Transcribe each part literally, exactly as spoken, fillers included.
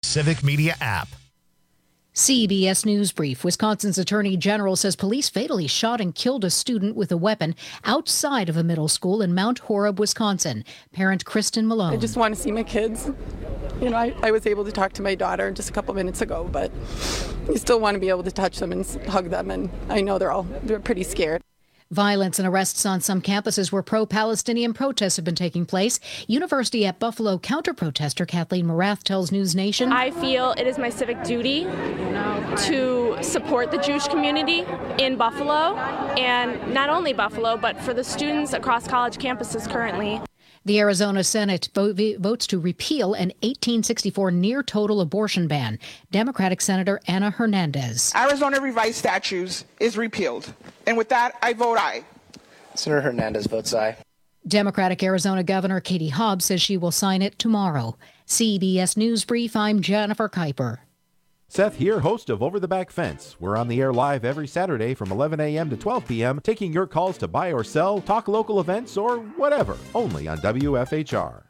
Civic Media app. C B S News Brief. Wisconsin's Attorney General says police fatally shot and killed a student with a weapon outside of a middle school in Mount Horeb, Wisconsin. Parent Kristen Malone. I just want to see my kids. You know, I, I was able to talk to my daughter just a couple minutes ago, but I still want to be able to touch them and hug them, and I know they're all they're pretty scared. Violence and arrests on some campuses where pro-Palestinian protests have been taking place. University at Buffalo counter-protester Kathleen Morath tells News Nation, I feel it is my civic duty to support the Jewish community in Buffalo, and not only Buffalo, but for the students across college campuses currently. The Arizona Senate votes to repeal an eighteen sixty-four near-total abortion ban. Democratic Senator Ana Hernandez. Arizona revised statutes is repealed. And with that, I vote aye. Senator Hernandez votes aye. Democratic Arizona Governor Katie Hobbs says she will sign it tomorrow. C B S News Brief, I'm Jennifer Kuiper. Seth here, host of Over the Back Fence. We're on the air live every Saturday from eleven a.m. to twelve p.m., taking your calls to buy or sell, talk local events, or whatever, only on W F H R.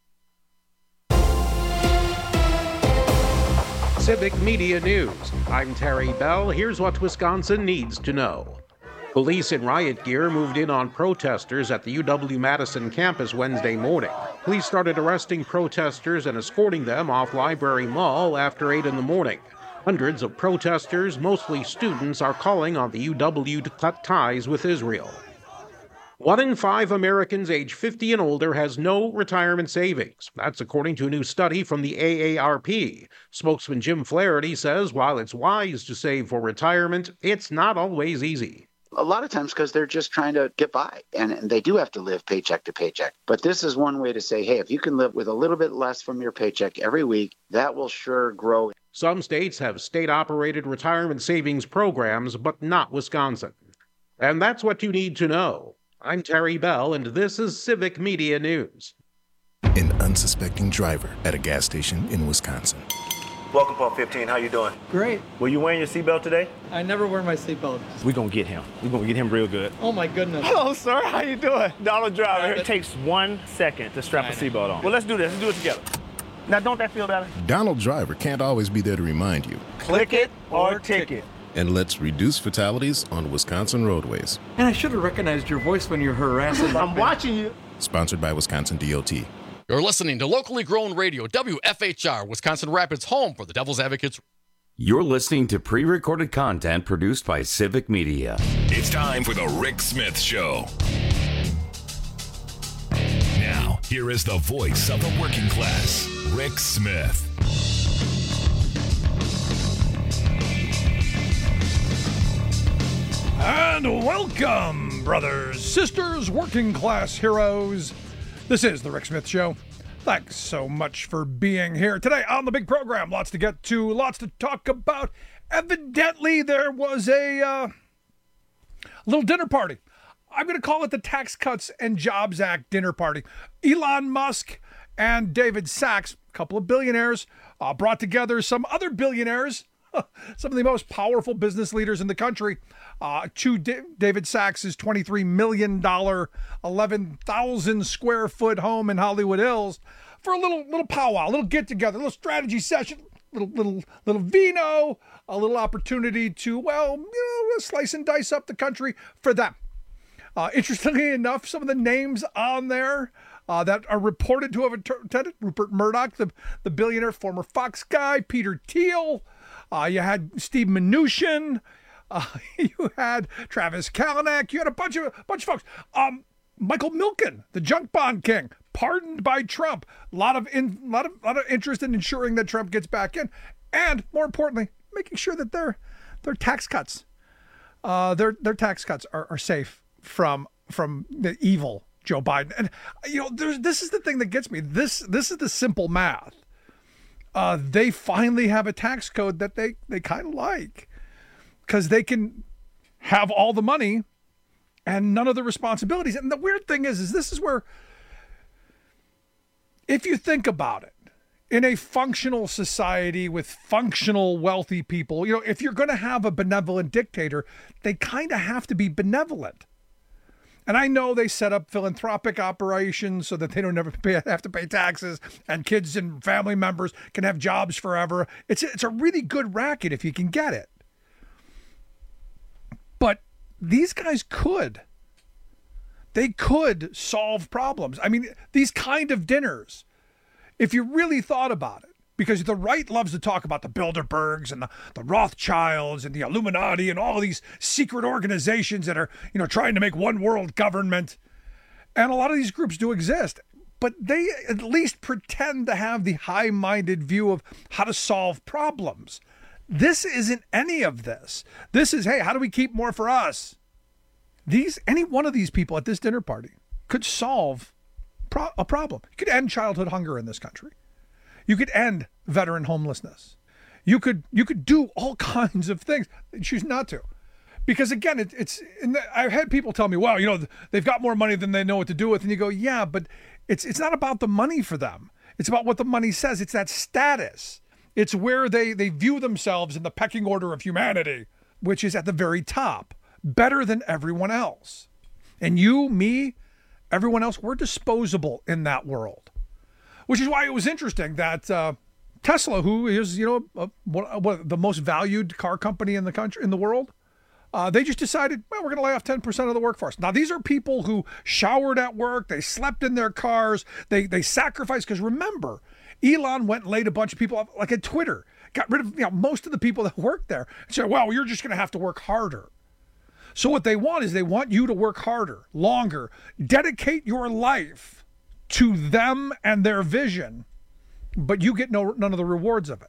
Civic Media News. I'm Terry Bell. Here's what Wisconsin needs to know. Police in riot gear moved in on protesters at the U W-Madison campus Wednesday morning. Police started arresting protesters and escorting them off Library Mall after eight in the morning. Hundreds of protesters, mostly students, are calling on the U W to cut ties with Israel. One in five Americans age fifty and older has no retirement savings. That's according to a new study from the A A R P. Spokesman Jim Flaherty says while it's wise to save for retirement, it's not always easy. A lot of times because they're just trying to get by, and, and they do have to live paycheck to paycheck. But this is one way to say, hey, if you can live with a little bit less from your paycheck every week, that will sure grow. Some states have state-operated retirement savings programs, but not Wisconsin. And that's what you need to know. I'm Terry Bell, and this is Civic Media News. An unsuspecting driver at a gas station in Wisconsin. Welcome, Pump fifteen. How you doing? Great. Were you wearing your seatbelt today? I never wear my seatbelt. We're going to get him. We're going to get him real good. Oh, my goodness. Hello, sir. How you doing? Donald Driver. It takes one second to strap a seatbelt on. Well, let's do this. Let's do it together. Now, don't that feel better? Donald Driver can't always be there to remind you. Click it or ticket. And let's reduce fatalities on Wisconsin roadways. And I should have recognized your voice when you're harassing. I'm watching you. Sponsored by Wisconsin D O T. You're listening to locally grown radio, W F H R, Wisconsin Rapids, home for the Devil's Advocates. You're listening to pre-recorded content produced by Civic Media. It's time for the Rick Smith Show. Now, here is the voice of the working class, Rick Smith. And welcome, brothers, sisters, working class heroes. This is the Rick Smith Show. Thanks so much for being here today on the big program. Lots to get to, lots to talk about. Evidently, there was a uh, little dinner party. I'm going to call it the Tax Cuts and Jobs Act dinner party. Elon Musk and David Sachs, a couple of billionaires, uh, brought together some other billionaires, some of the most powerful business leaders in the country, uh, to D- David Sachs' twenty-three million dollars, eleven thousand square foot home in Hollywood Hills for a little little powwow, a little get together, a little strategy session, little little little vino, a little opportunity to, well, you know, slice and dice up the country for them. Uh, interestingly enough, some of the names on there uh, that are reported to have attended: Rupert Murdoch, the, the billionaire, former Fox guy; Peter Thiel. Uh, you had Steve Mnuchin. Uh, you had Travis Kalanick. You had a bunch of a bunch of folks. Um, Michael Milken, the junk bond king, pardoned by Trump. A lot of in, lot of lot of interest in ensuring that Trump gets back in, and more importantly, making sure that their their tax cuts, uh, their their tax cuts are, are safe from from the evil Joe Biden. And you know, there's this is the thing that gets me. This this is the simple math. Uh, they finally have a tax code that they, they kind of like, because they can have all the money and none of the responsibilities. And the weird thing is, is this is where, if you think about it, in a functional society with functional wealthy people, you know, if you're going to have a benevolent dictator, they kind of have to be benevolent. And I know they set up philanthropic operations so that they don't ever pay, have to pay taxes, and kids and family members can have jobs forever. It's, it's a really good racket if you can get it. But these guys could. They could solve problems. I mean, these kind of dinners, if you really thought about it, because the right loves to talk about the Bilderbergs and the, the Rothschilds and the Illuminati and all these secret organizations that are, you know, trying to make one world government. And a lot of these groups do exist, but they at least pretend to have the high-minded view of how to solve problems. This isn't any of this. This is, hey, how do we keep more for us? These, any one of these people at this dinner party could solve pro- a problem. You could end childhood hunger in this country. You could end veteran homelessness. You could you could do all kinds of things. Choose not to, because again, it, it's. And I've had people tell me, "Well, you know, they've got more money than they know what to do with," and you go, "Yeah, but it's it's not about the money for them. It's about what the money says. It's that status. It's where they they view themselves in the pecking order of humanity, which is at the very top, better than everyone else. And you, me, everyone else, we're disposable in that world." Which is why it was interesting that uh, Tesla, who is, you know, uh, what, what, the most valued car company in the country, in the world, uh, they just decided, well, we're going to lay off ten percent of the workforce. Now, these are people who showered at work, they slept in their cars, they they sacrificed. Because remember, Elon went and laid a bunch of people off, like at Twitter, got rid of, you know, most of the people that worked there, and said, well, you're just going to have to work harder. So what they want is they want you to work harder, longer, dedicate your life to them and their vision, but you get no none of the rewards of it.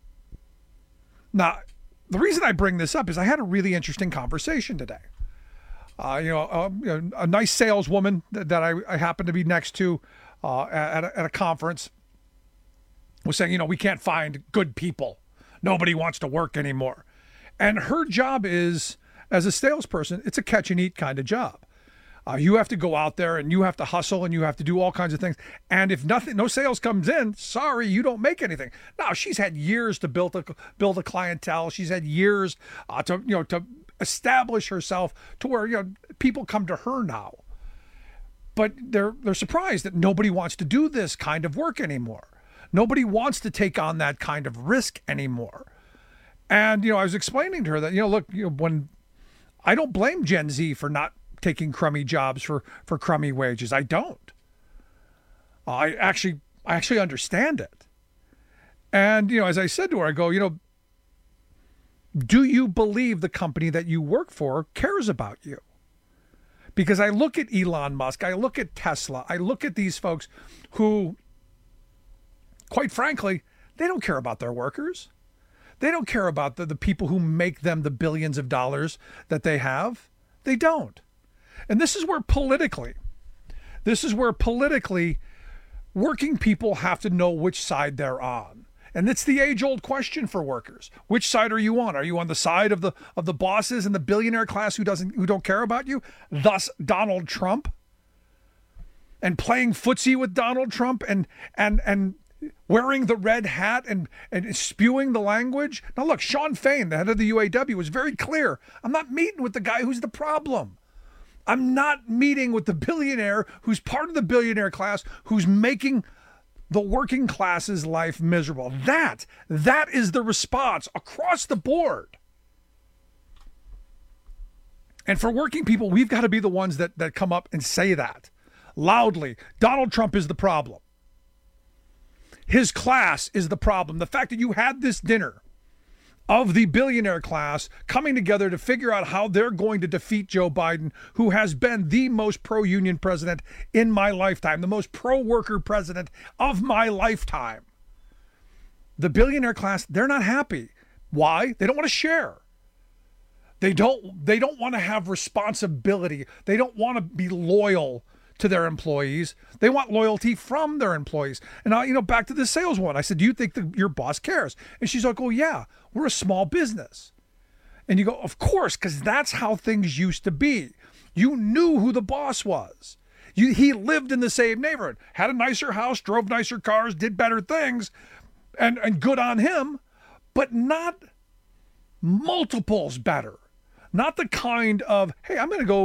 Now, the reason I bring this up is I had a really interesting conversation today. Uh, you know, uh, you know, a nice saleswoman that, that I, I happened to be next to uh, at, a, at a conference was saying, you know, we can't find good people. Nobody wants to work anymore. And her job is, as a salesperson, it's a catch and eat kind of job. Uh, you have to go out there and you have to hustle and you have to do all kinds of things. And if nothing, no sales comes in, sorry, you don't make anything. Now, she's had years to build a build a clientele. She's had years uh, to you know to establish herself to where, you know, people come to her now. But they're they're surprised that nobody wants to do this kind of work anymore. Nobody wants to take on that kind of risk anymore. And you know, I was explaining to her that, you know, look, you know, when I don't blame Gen Z for not taking crummy jobs for, for crummy wages. I don't. I actually, I actually understand it. And, you know, as I said to her, I go, you know, do you believe the company that you work for cares about you? Because I look at Elon Musk, I look at Tesla, I look at these folks who, quite frankly, they don't care about their workers. They don't care about the, the people who make them the billions of dollars that they have. They don't. And this is where politically, this is where politically working people have to know which side they're on. And it's the age-old question for workers. Which side are you on? Are you on the side of the of the bosses and the billionaire class who doesn't who don't care about you? Thus Donald Trump? And playing footsie with Donald Trump and and and wearing the red hat and, and spewing the language? Now look, Sean Fain, the head of the U A W, was very clear. I'm not meeting with the guy who's the problem. I'm not meeting with the billionaire who's part of the billionaire class, who's making the working class's life miserable. That, that is the response across the board. And for working people, we've got to be the ones that, that come up and say that loudly. Donald Trump is the problem. His class is the problem. The fact that you had this dinner of the billionaire class coming together to figure out how they're going to defeat Joe Biden, who has been the most pro-union president in my lifetime, the most pro-worker president of my lifetime. The billionaire class, they're not happy. Why? They don't want to share. They don't, they don't want to have responsibility. They don't want to be loyal to their employees. They want loyalty from their employees. And I, you know, back to the sales one, I said, do you think that your boss cares? And she's like, oh yeah, we're a small business. And you go, of course, because that's how things used to be. You knew who the boss was. You, he lived in the same neighborhood, had a nicer house, drove nicer cars, did better things, and, and good on him, but not multiples better. Not the kind of, hey, I'm going to go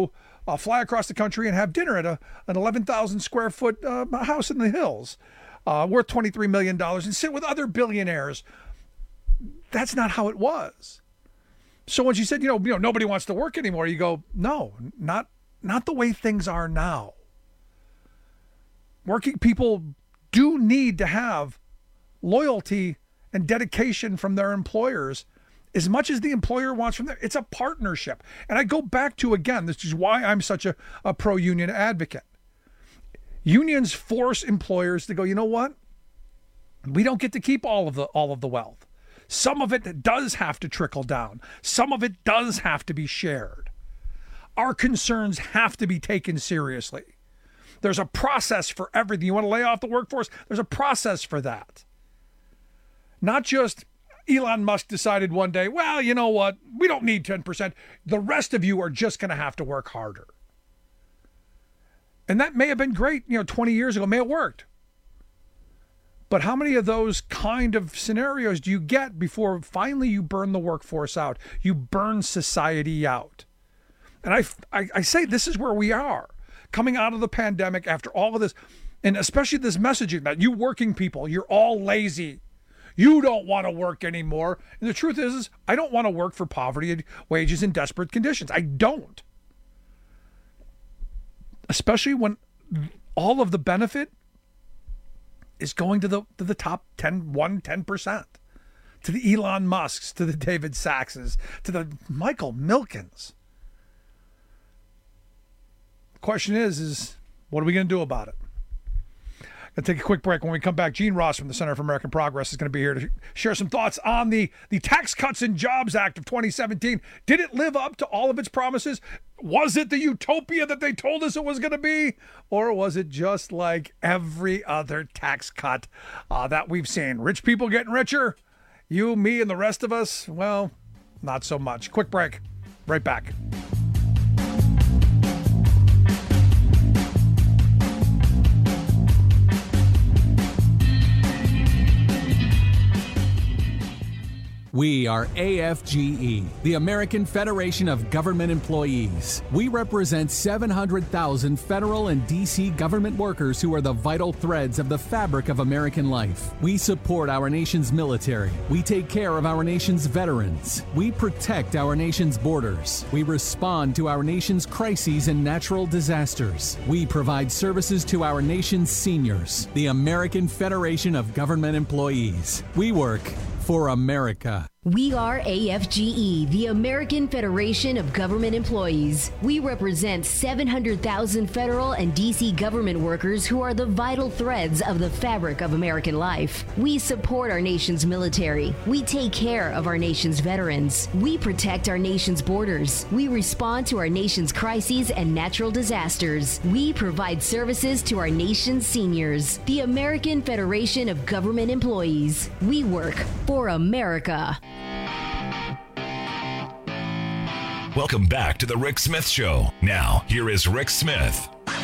uh, fly across the country and have dinner at a, an eleven thousand square foot uh, house in the hills uh, worth twenty-three million dollars and sit with other billionaires. That's not how it was. So when she said, you know, you know, nobody wants to work anymore, you go, no, not not the way things are now. Working people do need to have loyalty and dedication from their employers as much as the employer wants from them. It's a partnership. And I go back to, again, this is why I'm such a, a pro-union advocate. Unions force employers to go, you know what? We don't get to keep all of the all of the wealth. Some of it does have to trickle down. Some of it does have to be shared. Our concerns have to be taken seriously. There's a process for everything. You want to lay off the workforce? There's a process for that. Not just Elon Musk decided one day, well, you know what? We don't need ten percent. The rest of you are just going to have to work harder. And that may have been great, you know, twenty years ago. May have worked. But how many of those kind of scenarios do you get before finally you burn the workforce out? You burn society out. And I, I, I say this is where we are. Coming out of the pandemic after all of this, and especially this messaging that you working people, you're all lazy. You don't want to work anymore. And the truth is, is I don't want to work for poverty wages and desperate conditions. I don't. Especially when all of the benefit is going to the to the top ten, one, ten percent. To the Elon Musks, to the David Saxes, to the Michael Milkens. The question is, is what are we going to do about it? Going to take a quick break. When we come back, Gene Ross from the Center for American Progress is going to be here to share some thoughts on the, the Tax Cuts and Jobs Act of twenty seventeen. Did it live up to all of its promises? Was it the utopia that they told us it was going to be? Or was it just like every other tax cut uh, that we've seen? Rich people getting richer? You, me, and the rest of us? Well, not so much. Quick break. Right back. We are A F G E, the American Federation of Government Employees. We represent seven hundred thousand federal and D C government workers who are the vital threads of the fabric of American life. We support our nation's military. We take care of our nation's veterans. We protect our nation's borders. We respond to our nation's crises and natural disasters. We provide services to our nation's seniors. The American Federation of Government Employees. We work for America. We are A F G E, the American Federation of Government Employees. We represent seven hundred thousand federal and D C government workers who are the vital threads of the fabric of American life. We support our nation's military. We take care of our nation's veterans. We protect our nation's borders. We respond to our nation's crises and natural disasters. We provide services to our nation's seniors. The American Federation of Government Employees. We work for America. Welcome back to the Rick Smith Show. Now, here is Rick Smith.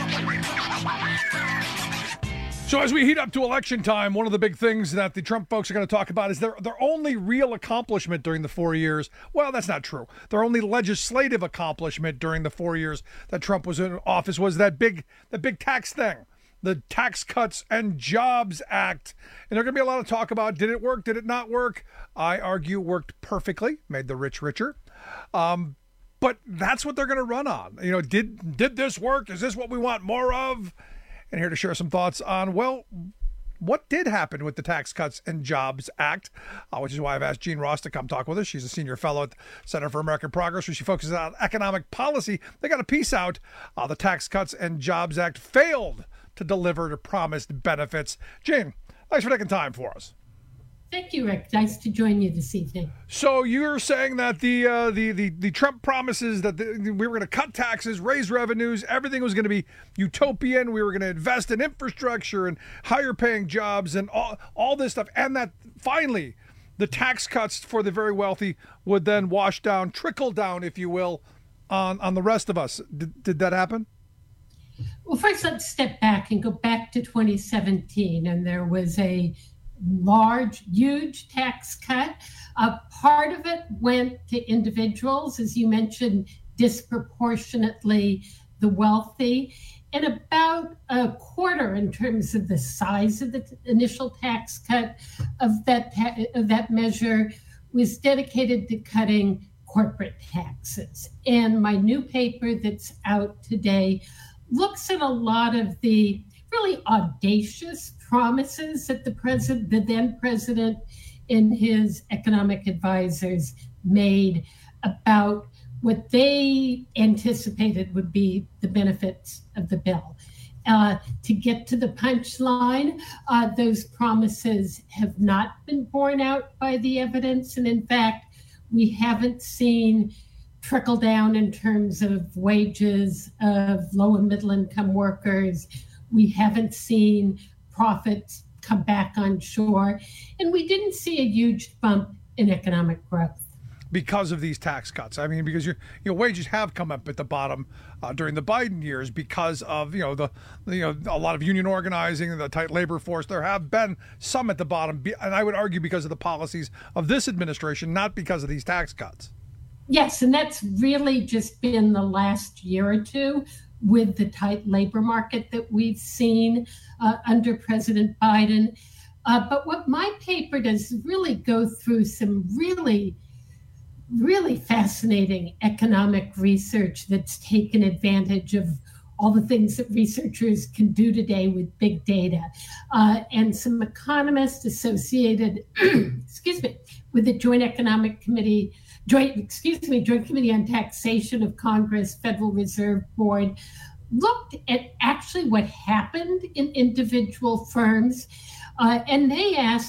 So as we heat up to election time, one of the big things that the Trump folks are going to talk about is their, their only real accomplishment during the four years. Well, that's not true. Their only legislative accomplishment during the four years that Trump was in office was that big, that big tax thing. The Tax Cuts and Jobs Act. And there's going to be a lot of talk about, did it work? Did it not work? I argue worked perfectly, made the rich richer. Um, but that's what they're going to run on. You know, did did this work? Is this what we want more of? And here to share some thoughts on, well, what did happen with the Tax Cuts and Jobs Act, uh, which is why I've asked Gene Ross to come talk with us. She's a senior fellow at the Center for American Progress, where she focuses on economic policy. They got a piece out. Uh, the Tax Cuts and Jobs Act failed to deliver the promised benefits. Jane, thanks for taking time for us. Thank you, Rick. Nice to join you this evening. So you're saying that the uh, the, the the Trump promises that the, we were going to cut taxes, raise revenues, everything was going to be utopian. We were going to invest in infrastructure and higher paying jobs and all, all this stuff. And that finally the tax cuts for the very wealthy would then wash down, trickle down, if you will, on, on the rest of us. Did, did that happen? Well, first, let's step back and go back to twenty seventeen. And there was a large, huge tax cut. A part of it went to individuals, as you mentioned, disproportionately the wealthy, and about a quarter in terms of the size of the t- initial tax cut of that ta- of that measure was dedicated to cutting corporate taxes. And my new paper that's out today looks at a lot of the really audacious promises that the president, the then president, and his economic advisors made about what they anticipated would be the benefits of the bill. Uh, to get to the punchline, uh, those promises have not been borne out by the evidence. And in fact, we haven't seen trickle down in terms of wages of low and middle income workers. We haven't seen profits come back on shore. And we didn't see a huge bump in economic growth. Because of these tax cuts. I mean, because your your wages have come up at the bottom uh, during the Biden years because of, you know, the, you know, a lot of union organizing and the tight labor force. There have been some at the bottom, and I would argue because of the policies of this administration, not because of these tax cuts. Yes, and that's really just been the last year or two with the tight labor market that we've seen uh, under President Biden. Uh, but what my paper does is really go through some really really fascinating economic research that's taken advantage of all the things that researchers can do today with big data. Uh, and some economists associated, excuse me, with the Joint Economic Committee, Joint, excuse me, Joint Committee on Taxation of Congress, Federal Reserve Board, looked at actually what happened in individual firms. Uh, and they asked,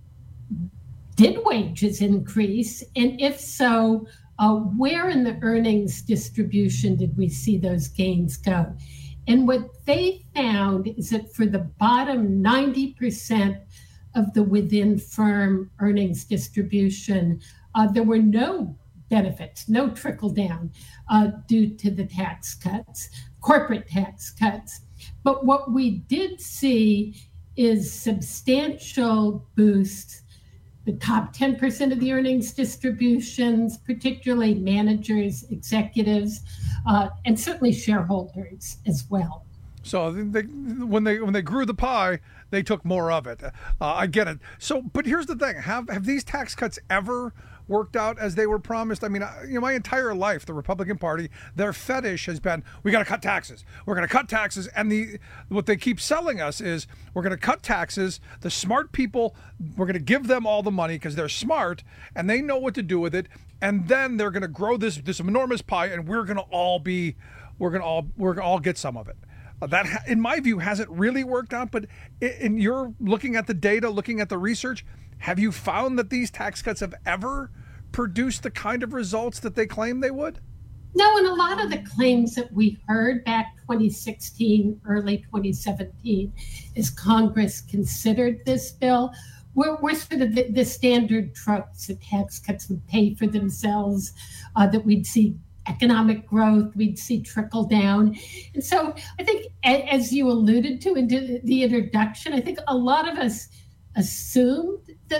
did wages increase? And if so, uh, where in the earnings distribution did we see those gains go? And what they found is that for the bottom ninety percent of the within firm earnings distribution, uh, there were no benefits, no trickle down uh, due to the tax cuts, corporate tax cuts. But what we did see is substantial boosts. The top ten percent of the earnings distributions, particularly managers, executives, uh, and certainly shareholders as well. So they, when they when they grew the pie, they took more of it. Uh, I get it. So, but here's the thing: have have these tax cuts ever worked out as they were promised? I mean, you know, my entire life, the Republican Party, their fetish has been, we got to cut taxes. We're going to cut taxes. And the what they keep selling us is, we're going to cut taxes. The smart people, we're going to give them all the money because they're smart and they know what to do with it. And then they're going to grow this this enormous pie, and we're going to all be, we're going to all, we're going to all get some of it. Uh, that, in my view, hasn't really worked out. But in, in you're looking at the data, looking at the research, have you found that these tax cuts have ever produced the kind of results that they claim they would? No, and a lot of the claims that we heard back twenty sixteen, early twenty seventeen, as Congress considered this bill, were, were sort of the, the standard tropes that tax cuts would pay for themselves, uh, that we'd see economic growth, we'd see trickle down. And so I think, as you alluded to in the introduction, I think a lot of us assumed that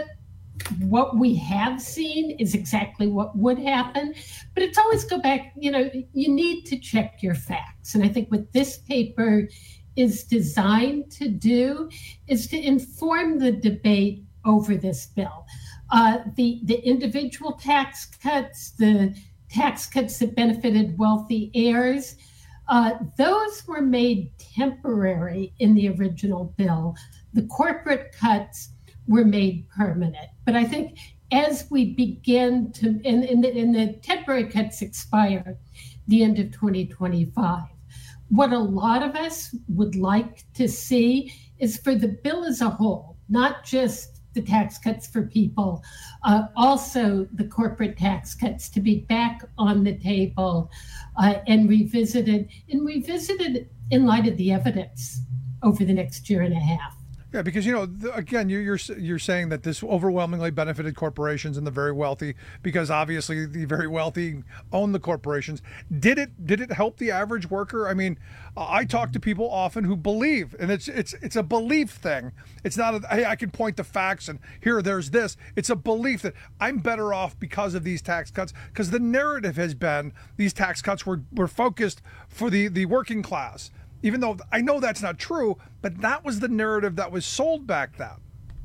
what we have seen is exactly what would happen. But it's always go back, you know, you need to check your facts. And I think what this paper is designed to do is to inform the debate over this bill. Uh, the, the individual tax cuts, the tax cuts that benefited wealthy heirs, uh, those were made temporary in the original bill. The corporate cuts were made permanent. But I think as we begin to, and, and, the, and the temporary cuts expire the end of twenty twenty-five, what a lot of us would like to see is for the bill as a whole, not just the tax cuts for people, uh, also the corporate tax cuts to be back on the table uh, and revisited, and revisited in light of the evidence over the next year and a half. Yeah, because, you know, again, you're, you're you're saying that this overwhelmingly benefited corporations and the very wealthy, because obviously the very wealthy own the corporations. Did it did it help the average worker? I mean, uh, I talk to people often who believe, and it's it's it's a belief thing. It's not a, hey, I can point to facts and here there's this. It's a belief that I'm better off because of these tax cuts, because the narrative has been these tax cuts were, were focused for the, the working class. Even though I know that's not true, but that was the narrative that was sold back then.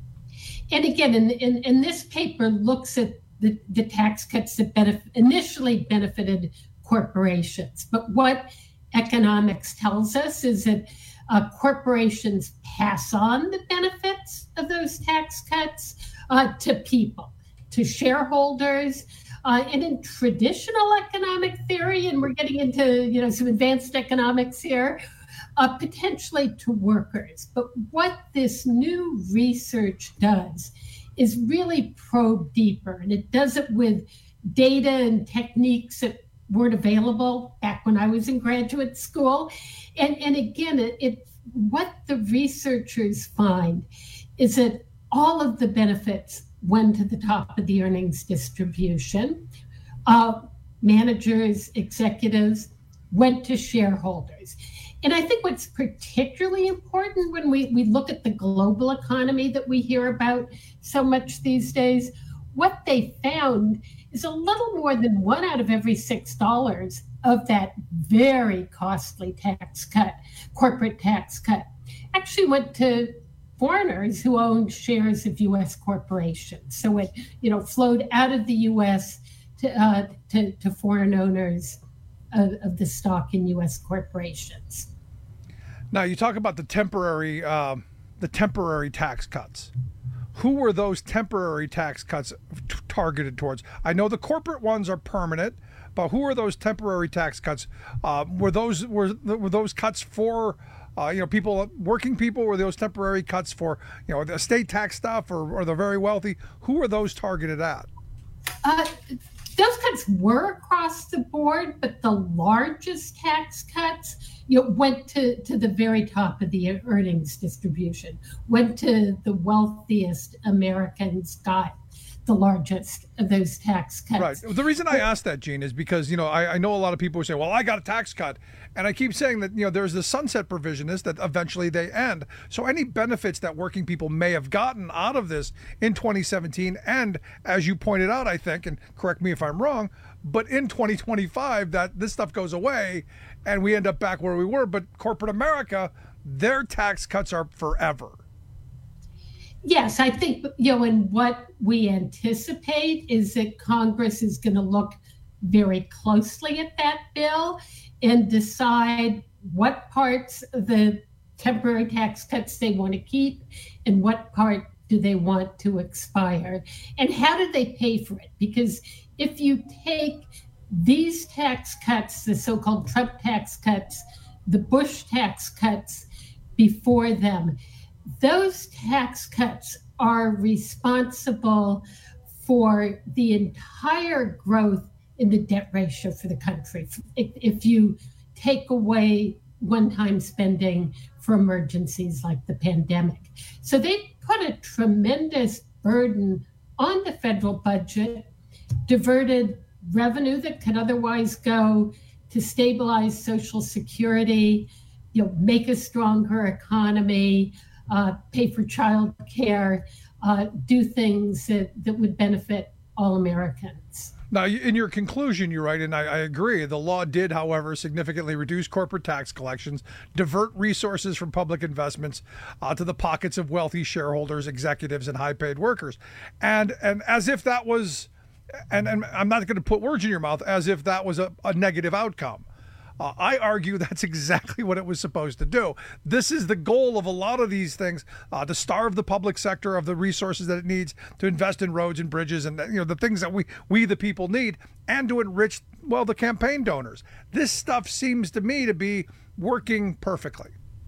And again, in, in, in this paper looks at the, the tax cuts that benef- initially benefited corporations. But what economics tells us is that uh, corporations pass on the benefits of those tax cuts uh, to people, to shareholders. Uh, and in traditional economic theory, and we're getting into you know some advanced economics here, uh, potentially to workers. But what this new research does is really probe deeper, and it does it with data and techniques that weren't available back when I was in graduate school. And, and again, it, it what the researchers find is that all of the benefits went to the top of the earnings distribution. Uh, managers, executives went to shareholders. And I think what's particularly important when we, we look at the global economy that we hear about so much these days, what they found is a little more than one out of every six dollars of that very costly tax cut, corporate tax cut, actually went to foreigners who owned shares of U S corporations. So it, you know, flowed out of the U S to uh, to, to foreign owners of, of the stock in U S corporations. Now you talk about the temporary, uh, the temporary tax cuts. Who were those temporary tax cuts t- targeted towards? I know the corporate ones are permanent, but who are those temporary tax cuts? Uh, were those were were those cuts for uh, you know people, working people? Were those temporary cuts for you know the estate tax stuff or, or the very wealthy? Who are those targeted at? Uh, those cuts were across the board, but the largest tax cuts you know, went to, to the very top of the earnings distribution, went to the wealthiest Americans, got the largest of those tax cuts. Right. The reason I asked that, Gene, is because, you know, I, I know a lot of people who say, well, I got a tax cut. And I keep saying that, you know, there's the sunset provision is that eventually they end. So any benefits that working people may have gotten out of this in twenty seventeen, and as you pointed out, I think, and correct me if I'm wrong, but in twenty twenty-five, that this stuff goes away and we end up back where we were. But corporate America, their tax cuts are forever. Yes, I think, you know, and what we anticipate is that Congress is going to look very closely at that bill and decide what parts of the temporary tax cuts they want to keep and what part do they want to expire, and how do they pay for it? Because if you take these tax cuts, the so-called Trump tax cuts, the Bush tax cuts before them, those tax cuts are responsible for the entire growth in the debt ratio for the country. If, if you take away one-time spending for emergencies like the pandemic. So they put a tremendous burden on the federal budget, diverted revenue that could otherwise go to stabilize Social Security, you know, make a stronger economy, uh, pay for child care, uh, do things that, that would benefit all Americans. Now, in your conclusion, you're right, and I, I agree. The law did, however, significantly reduce corporate tax collections, divert resources from public investments uh, to the pockets of wealthy shareholders, executives, and high-paid workers. And and as if that was, and, and I'm not going to put words in your mouth, as if that was a, a negative outcome. Uh, I argue that's exactly what it was supposed to do. This is the goal of a lot of these things, uh, to starve the public sector of the resources that it needs to invest in roads and bridges and, you know, the things that we, we the people need, and to enrich, well, the campaign donors. This stuff seems to me to be working perfectly.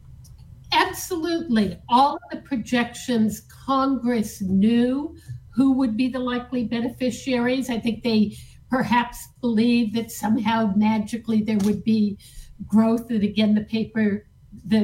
Absolutely. All of the projections, Congress knew who would be the likely beneficiaries. I think they perhaps believe that somehow magically there would be growth. And again, the paper that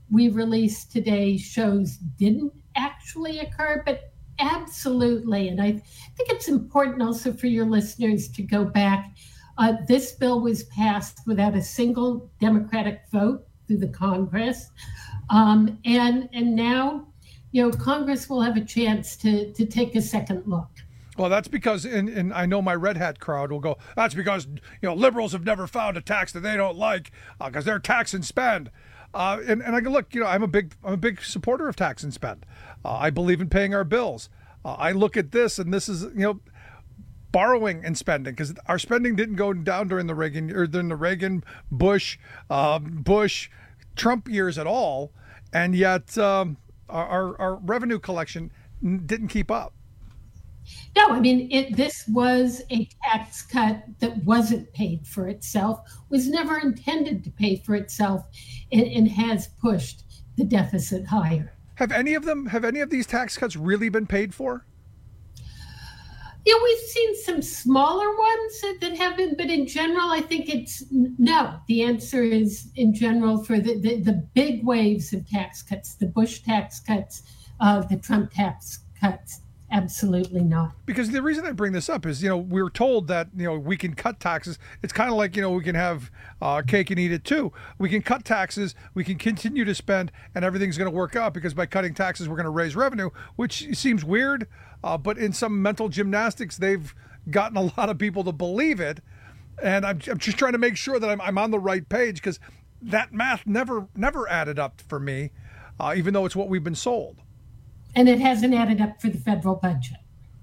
we released today shows didn't actually occur, but absolutely. And I think it's important also for your listeners to go back. Uh, this bill was passed without a single Democratic vote through the Congress. Um, and and now, you know, Congress will have a chance to, to take a second look. Well, that's because, and, and I know my red hat crowd will go, that's because, you know, liberals have never found a tax that they don't like because uh, they're tax and spend. Uh, and, and I go, look, you know, I'm a big I'm a big supporter of tax and spend. Uh, I believe in paying our bills. Uh, I look at this, and this is, you know, borrowing and spending, because our spending didn't go down during the Reagan or during the Reagan, Bush, um, Bush, Trump years at all, and yet um, our, our our revenue collection didn't keep up. No, I mean, it, this was a tax cut that wasn't paid for itself, was never intended to pay for itself, and, and has pushed the deficit higher. Have any of them, have any of these tax cuts really been paid for? Yeah, we've seen some smaller ones that, that have been, but in general, I think it's no. The answer is, in general, for the, the, the big waves of tax cuts, the Bush tax cuts, uh, the Trump tax cuts, absolutely not. Because the reason I bring this up is, you know, we were told that, you know, we can cut taxes. It's kind of like, you know, we can have uh, cake and eat it too. We can cut taxes, we can continue to spend, and everything's going to work out because by cutting taxes, we're going to raise revenue, which seems weird. Uh, but in some mental gymnastics, they've gotten a lot of people to believe it. And I'm, I'm just trying to make sure that I'm, I'm on the right page, because that math never, never added up for me, uh, even though it's what we've been sold. And it hasn't added up for the federal budget.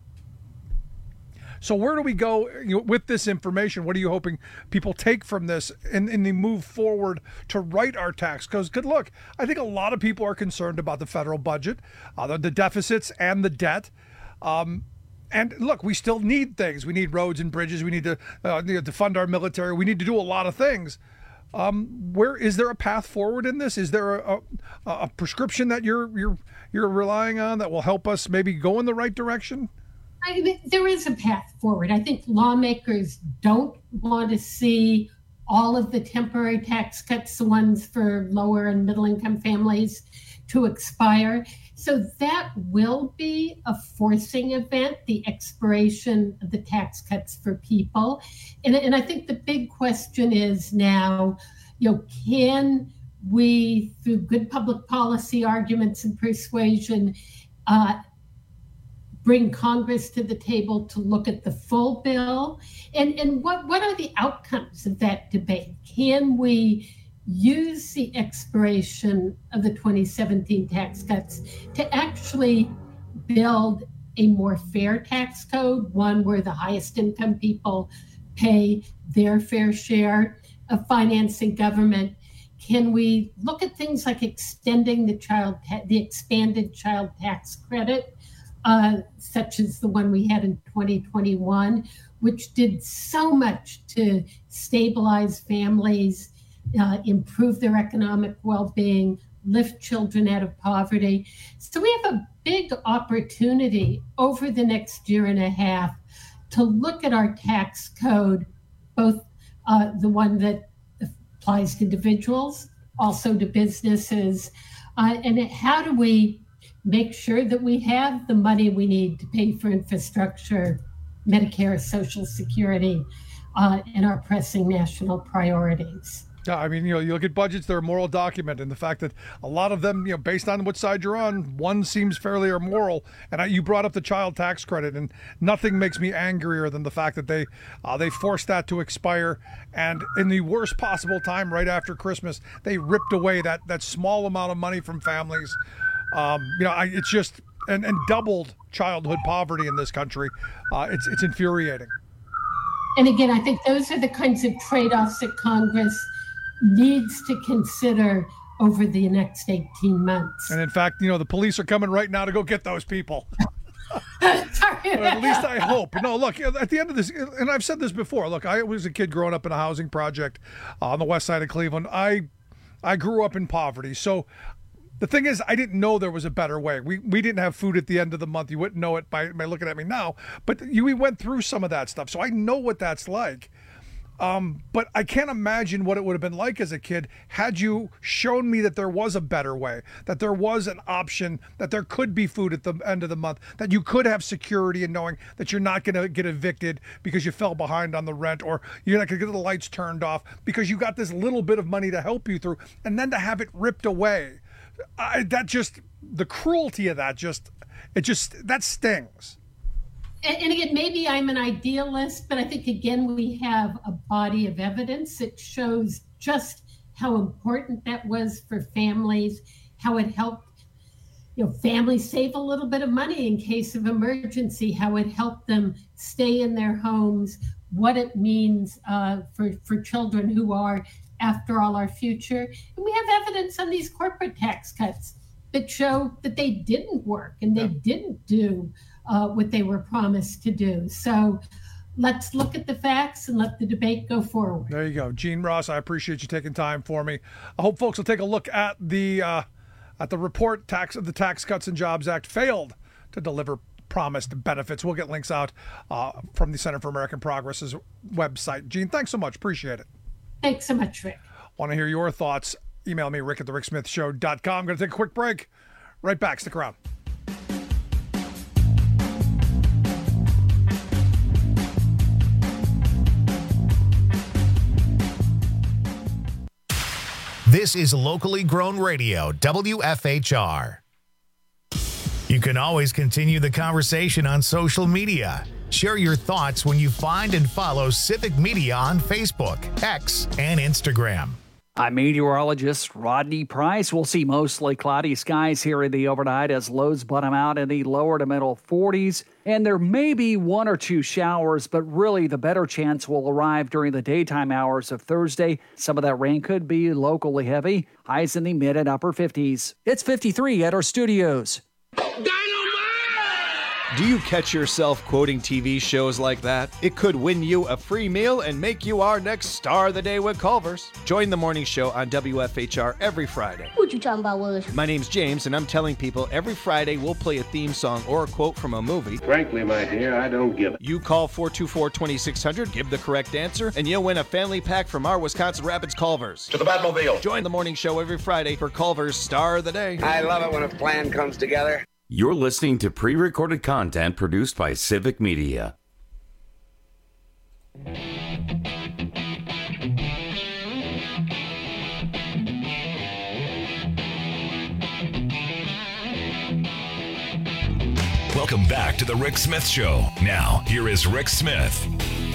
So where do we go, you know, with this information? What are you hoping people take from this and, and they move forward to write our tax? Because good look, I think a lot of people are concerned about the federal budget, uh, the, the deficits and the debt. Um, and look, we still need things. We need roads and bridges. We need to, uh, to fund our military. We need to do a lot of things. Um, where is there a path forward in this? Is there a, a, a prescription that you're you're you're relying on that will help us maybe go in the right direction? I mean, there is a path forward. I think lawmakers don't want to see all of the temporary tax cuts, the ones for lower and middle income families, to expire. So that will be a forcing event, the expiration of the tax cuts for people. And, and I think the big question is now, you know, can we, through good public policy arguments and persuasion, uh, bring Congress to the table to look at the full bill? And, and what, what are the outcomes of that debate? Can we use the expiration of the twenty seventeen tax cuts to actually build a more fair tax code, one where the highest income people pay their fair share of financing government? Can we look at things like extending the child, ta- the expanded child tax credit, uh, such as the one we had in twenty twenty-one, which did so much to stabilize families, Uh, improve their economic well-being, lift children out of poverty. So we have a big opportunity over the next year and a half to look at our tax code, both uh, the one that applies to individuals, also to businesses, uh, and how do we make sure that we have the money we need to pay for infrastructure, Medicare, Social Security, uh, and our pressing national priorities. Yeah, I mean, you know, you look at budgets, they're a moral document, and the fact that a lot of them, you know, based on what side you're on, one seems fairly immoral. And I, you brought up the child tax credit, and nothing makes me angrier than the fact that they uh, they forced that to expire, and in the worst possible time, right after Christmas, they ripped away that that small amount of money from families. Um, you know, I, it's just and, and doubled childhood poverty in this country. Uh, it's it's infuriating. And again, I think those are the kinds of trade-offs that Congress needs to consider over the next eighteen months. And in fact, you know, the police are coming right now to go get those people. At least I hope. No, look, at the end of this, and I've said this before, look, I was a kid growing up in a housing project on the west side of Cleveland. I I grew up in poverty. So the thing is, I didn't know there was a better way. We we didn't have food at the end of the month. You wouldn't know it by, by looking at me now. But you, we went through some of that stuff. So I know what that's like. Um, but I can't imagine what it would have been like as a kid had you shown me that there was a better way, that there was an option, that there could be food at the end of the month, that you could have security in knowing that you're not going to get evicted because you fell behind on the rent, or you're not going to get the lights turned off because you got this little bit of money to help you through, and then to have it ripped away. I, that just, the cruelty of that just, it just, that stings. And again, maybe I'm an idealist, but I think, again, we have a body of evidence that shows just how important that was for families, how it helped, you know, families save a little bit of money in case of emergency, how it helped them stay in their homes, what it means uh, for, for children who are, after all, our future. And we have evidence on these corporate tax cuts that show that they didn't work and they didn't do Uh, what they were promised to do. So let's look at the facts and let the debate go forward. There you go. Gene Ross, I appreciate you taking time for me. I hope folks will take a look at the uh, at the report. Tax of the Tax Cuts and Jobs Act failed to deliver promised benefits. We'll get links out uh, from the Center for American Progress's website. Gene, thanks so much. Appreciate it. Thanks so much, Rick. Want to hear your thoughts? Email me, rick at the rick smith show dot com. I'm going to take a quick break. Right back. Stick around. This is locally grown radio, W F H R. You can always continue the conversation on social media. Share your thoughts when you find and follow Civic Media on Facebook, X, and Instagram. I'm meteorologist Rodney Price. We'll see mostly cloudy skies here in the overnight as lows bottom out in the lower to middle forties. And there may be one or two showers, but really the better chance will arrive during the daytime hours of Thursday. Some of that rain could be locally heavy. Highs in the mid and upper fifties. It's fifty-three at our studios. Do you catch yourself quoting T V shows like that? It could win you a free meal and make you our next star of the day with Culver's. Join the morning show on W F H R every Friday. What you talking about, Willis? My name's James, and I'm telling people every Friday we'll play a theme song or a quote from a movie. Frankly, my dear, I don't give it. You call four two four, two six zero zero, give the correct answer, and you'll win a family pack from our Wisconsin Rapids Culver's. To the Batmobile. Join the morning show every Friday for Culver's Star of the Day. I love it when a plan comes together. You're listening to pre-recorded content produced by Civic Media. Welcome back to the Rick Smith Show. Now, here is Rick Smith.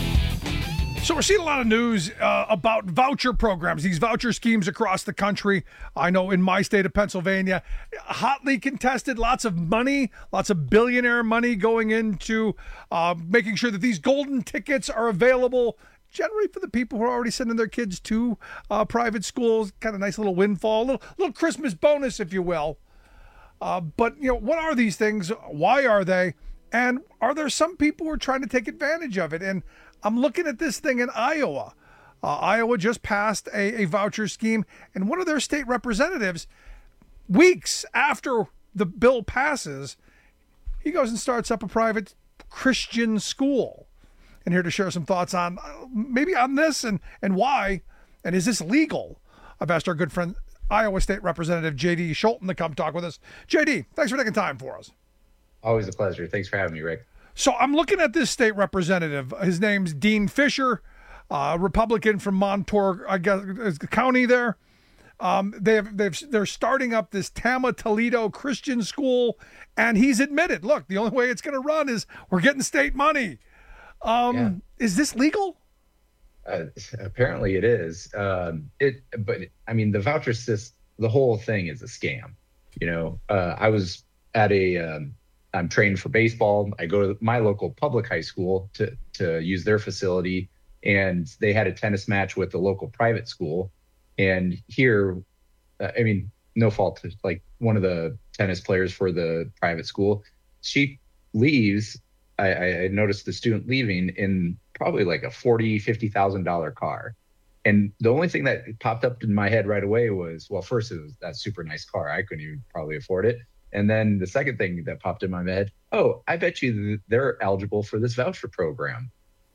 So we're seeing a lot of news uh, about voucher programs, these voucher schemes across the country. I know in my state of Pennsylvania, hotly contested, lots of money, lots of billionaire money going into uh, making sure that these golden tickets are available generally for the people who are already sending their kids to uh, private schools. Kind of nice little windfall, little, little Christmas bonus, if you will. Uh, but, you know, what are these things? Why are they? And are there some people who are trying to take advantage of it? And I'm looking at this thing in Iowa. Uh, Iowa just passed a, a voucher scheme, and one of their state representatives, weeks after the bill passes, he goes and starts up a private Christian school. And here to share some thoughts on uh, maybe on this and, and why, and is this legal? I've asked our good friend, Iowa State Representative J D Scholten, to come talk with us. J D, thanks for taking time for us. Always a pleasure. Thanks for having me, Rick. So I'm looking at this state representative. His name's Dean Fisher, uh, Republican from Montour, I guess, County there. Um, they have, they've, they're starting up this Tama Toledo Christian school, and he's admitted, look, the only way it's going to run is we're getting state money. Um, yeah. Is this legal? Uh, apparently it is. Um, it, but I mean, the voucher system, the whole thing is a scam. You know, uh, I was at a, um, I'm trained for baseball. I go to my local public high school to, to use their facility, and they had a tennis match with the local private school. And here, uh, I mean, no fault to like one of the tennis players for the private school. She leaves. I, I noticed the student leaving in probably like a forty, fifty thousand dollar car. And the only thing that popped up in my head right away was, well, first it was that super nice car. I couldn't even probably afford it. And then the second thing that popped in my head, oh, I bet you they're eligible for this voucher program.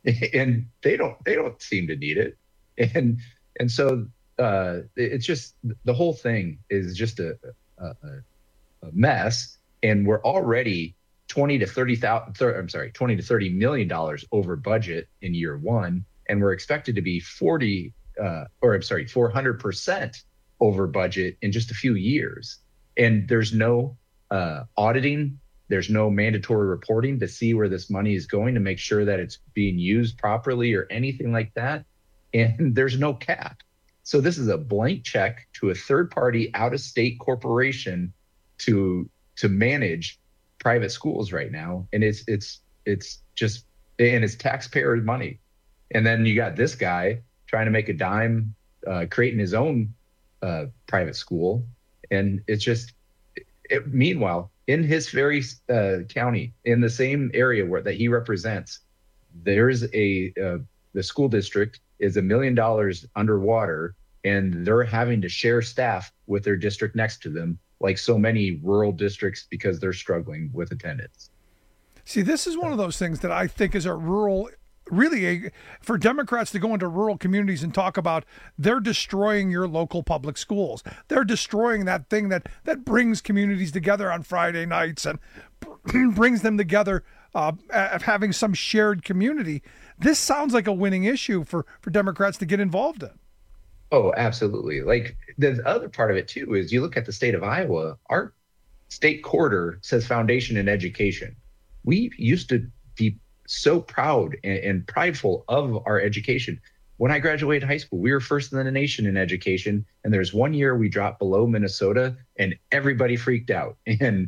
and they don't they don't seem to need it. And and so uh, it's just the whole thing is just a, a, a mess, and we're already twenty to thirty thousand. I'm sorry, twenty to thirty million dollars over budget in year one, and we're expected to be forty uh, or I'm sorry, four hundred percent over budget in just a few years. And there's no uh, auditing. There's no mandatory reporting to see where this money is going to make sure that it's being used properly or anything like that. And there's no cap. So this is a blank check to a third-party out-of-state corporation to to manage private schools right now, and it's it's it's just and it's taxpayer money. And then you got this guy trying to make a dime, uh, creating his own uh, private school, and it's just. It, meanwhile, in his very uh, county, in the same area where that he represents, there's a uh, the school district is a million dollars underwater, and they're having to share staff with their district next to them, like so many rural districts, because they're struggling with attendance. See, this is one of those things that I think is a rural, really a, for Democrats to go into rural communities and talk about they're destroying your local public schools. They're destroying that thing that, that brings communities together on Friday nights and brings them together uh, of having some shared community. This sounds like a winning issue for, for Democrats to get involved in. Oh, absolutely. Like the other part of it too is you look at the state of Iowa, our state quarter says foundation in education. We used to be so proud and, and prideful of our education. When I graduated high school, we were first in the nation in education. And there's one year we dropped below Minnesota and everybody freaked out. And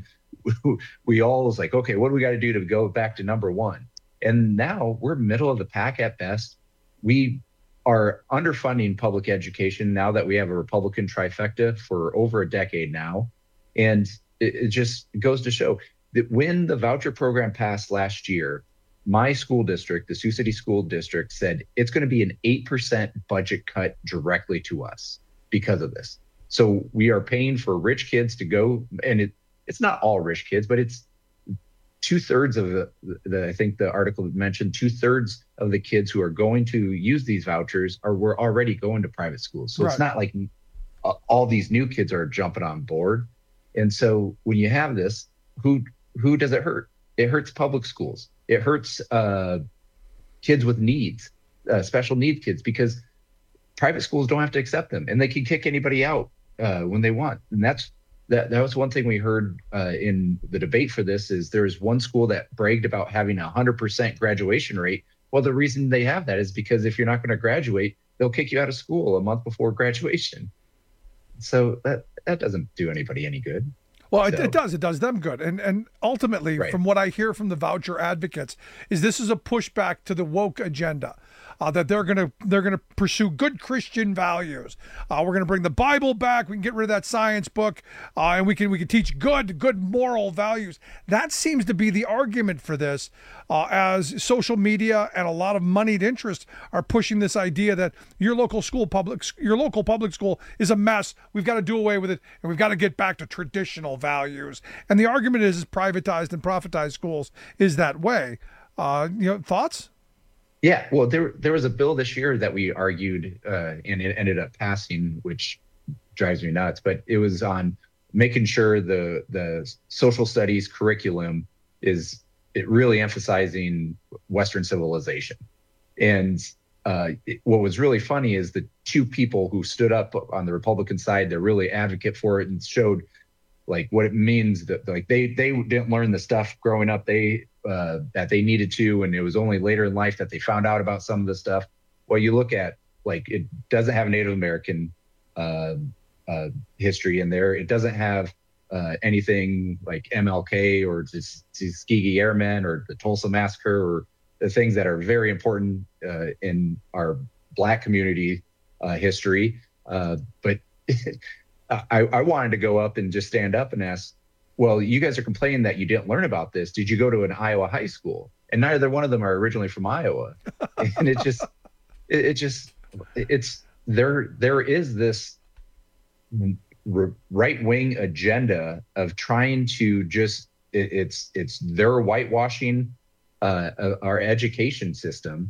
we all was like, okay, what do we got to do to go back to number one? And now we're middle of the pack at best. We are underfunding public education now that we have a Republican trifecta for over a decade now. And it, it just goes to show that when the voucher program passed last year, my school district, the Sioux City School District, said it's going to be an eight percent budget cut directly to us because of this. So we are paying for rich kids to go, and it, it's not all rich kids, but it's two thirds of the, the, I think the article mentioned two thirds of the kids who are going to use these vouchers are were already going to private schools. So right. It's not like uh, all these new kids are jumping on board. And so when you have this, who who does it hurt? It hurts public schools. It hurts uh, kids with needs, uh, special needs kids, because private schools don't have to accept them, and they can kick anybody out uh, when they want. And that's that. That was one thing we heard uh, in the debate for this. Is there's one school that bragged about having a hundred percent graduation rate. Well, the reason they have that is because if you're not going to graduate, they'll kick you out of school a month before graduation. So that that doesn't do anybody any good. Well, so. it, it does. It does them good. And and ultimately, right. from what I hear from the voucher advocates, is this is a pushback to the woke agenda. Uh, that they're gonna they're gonna pursue good Christian values. Uh, we're gonna bring the Bible back. We can get rid of that science book, uh, and we can we can teach good good moral values. That seems to be the argument for this, uh, as social media and a lot of moneyed interests are pushing this idea that your local school public your local public school is a mess. We've got to do away with it, and we've got to get back to traditional values. And the argument is, is privatized and profitized schools is that way. Uh, you know, thoughts? Yeah, well, there there was a bill this year that we argued, uh, and it ended up passing, which drives me nuts. But it was on making sure the the social studies curriculum is it really emphasizing Western civilization. And uh, it, what was really funny is the two people who stood up on the Republican side, they're really advocate for it and showed like what it means that like they they didn't learn the stuff growing up. They Uh, that they needed to, and it was only later in life that they found out about some of the stuff. Well, you look at like it doesn't have Native American uh, uh, history in there. It doesn't have uh, anything like M L K or the Tuskegee Airmen or the Tulsa Massacre or the things that are very important uh, in our Black community uh, history. Uh, but I, I wanted to go up and just stand up and ask, well, you guys are complaining that you didn't learn about this. Did you go to an Iowa high school? And neither one of them are originally from Iowa. And it just, it, it just, it's there. There is this right-wing agenda of trying to just, it, it's it's their whitewashing uh, our education system.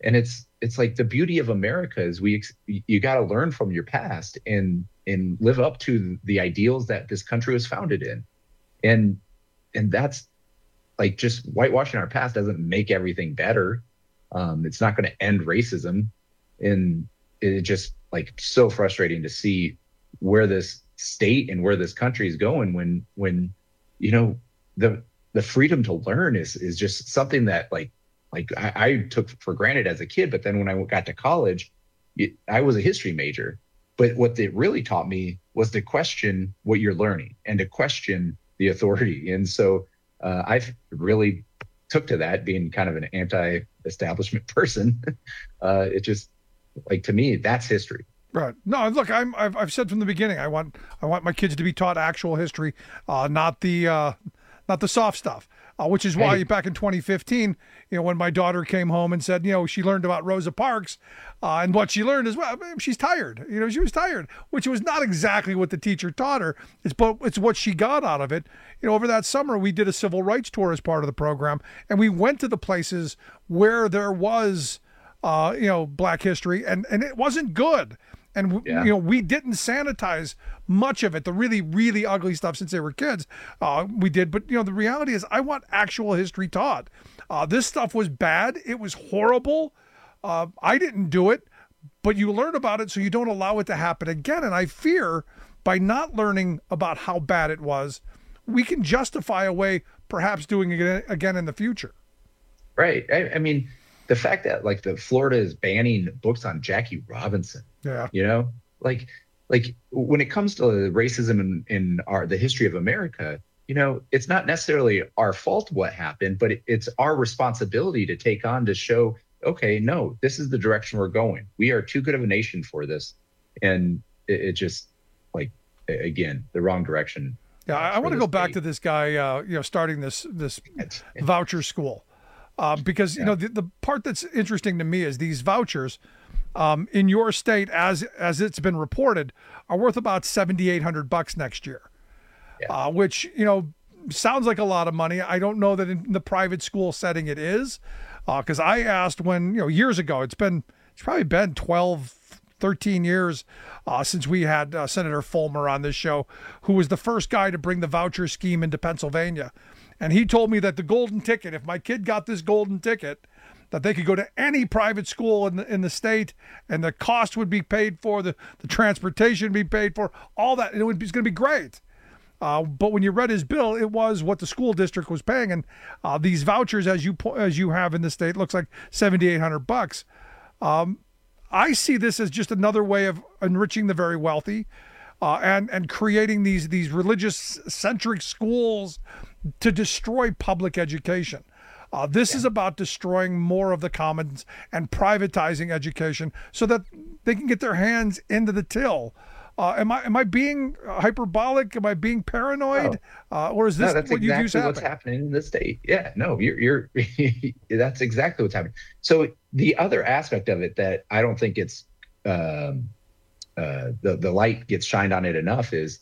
And it's it's like the beauty of America is we you got to learn from your past and and live up to the ideals that this country was founded in. And and that's like just whitewashing our past doesn't make everything better. Um, it's not going to end racism. And it's just like so frustrating to see where this state and where this country is going when when you know the the freedom to learn is is just something that like like I, I took for granted as a kid. But then when I got to college, it, I was a history major. But what it really taught me was to question what you're learning and to question the authority. And so uh, I've really took to that, being kind of an anti-establishment person. uh, it just like, to me, that's history. Right. No, look, I'm, I've, I've said from the beginning, I want, I want my kids to be taught actual history, uh, not the, uh, not the soft stuff, uh, which is why hey. back in twenty fifteen, you know, when my daughter came home and said, you know, she learned about Rosa Parks, uh, and what she learned is, well, she's tired. You know, she was tired, which was not exactly what the teacher taught her. It's, but it's what she got out of it. You know, over that summer, we did a civil rights tour as part of the program, and we went to the places where there was, uh, you know, Black history, and, and it wasn't good. And, yeah. you know, we didn't sanitize much of it, the really, really ugly stuff since they were kids. Uh, we did. But, you know, the reality is I want actual history taught. Uh, this stuff was bad. It was horrible. Uh, I didn't do it, but you learn about it so you don't allow it to happen again. And I fear by not learning about how bad it was, we can justify a way perhaps doing it again in the future. Right. I, I mean, the fact that like the Florida is banning books on Jackie Robinson. Yeah. You know, like, like when it comes to racism in, in our, the history of America, you know, it's not necessarily our fault what happened, but it, it's our responsibility to take on to show, okay, no, this is the direction we're going. We are too good of a nation for this. And it, it just like, again, the wrong direction. Yeah. I, I want to go back to this guy, uh, you know, starting this, this voucher school. Uh, because, you yeah. know, the, the part that's interesting to me is these vouchers um, in your state, as as it's been reported, are worth about seventy-eight hundred bucks next year, yeah. uh, which, you know, sounds like a lot of money. I don't know that in the private school setting it is, because uh, I asked when, you know, years ago, it's been, it's probably been twelve, thirteen years uh, since we had uh, Senator Fulmer on this show, who was the first guy to bring the voucher scheme into Pennsylvania. And he told me that the golden ticket, if my kid got this golden ticket, that they could go to any private school in the, in the state and the cost would be paid for, the, the transportation would be paid for, all that. And it would be, it's going to be great. Uh, but when you read his bill, it was what the school district was paying. And uh, these vouchers, as you as you have in the state, looks like seventy-eight hundred bucks. Um, I see this as just another way of enriching the very wealthy uh, and, and creating these, these religious-centric schools to destroy public education. Uh, this yeah. is about destroying more of the commons and privatizing education so that they can get their hands into the till. Uh, am I am I being hyperbolic? Am I being paranoid? Oh. Uh, or is this no, that's what exactly you do what's happening in the state? Yeah, no, you're you're that's exactly what's happening. So the other aspect of it that I don't think it's um, uh, the the light gets shined on it enough is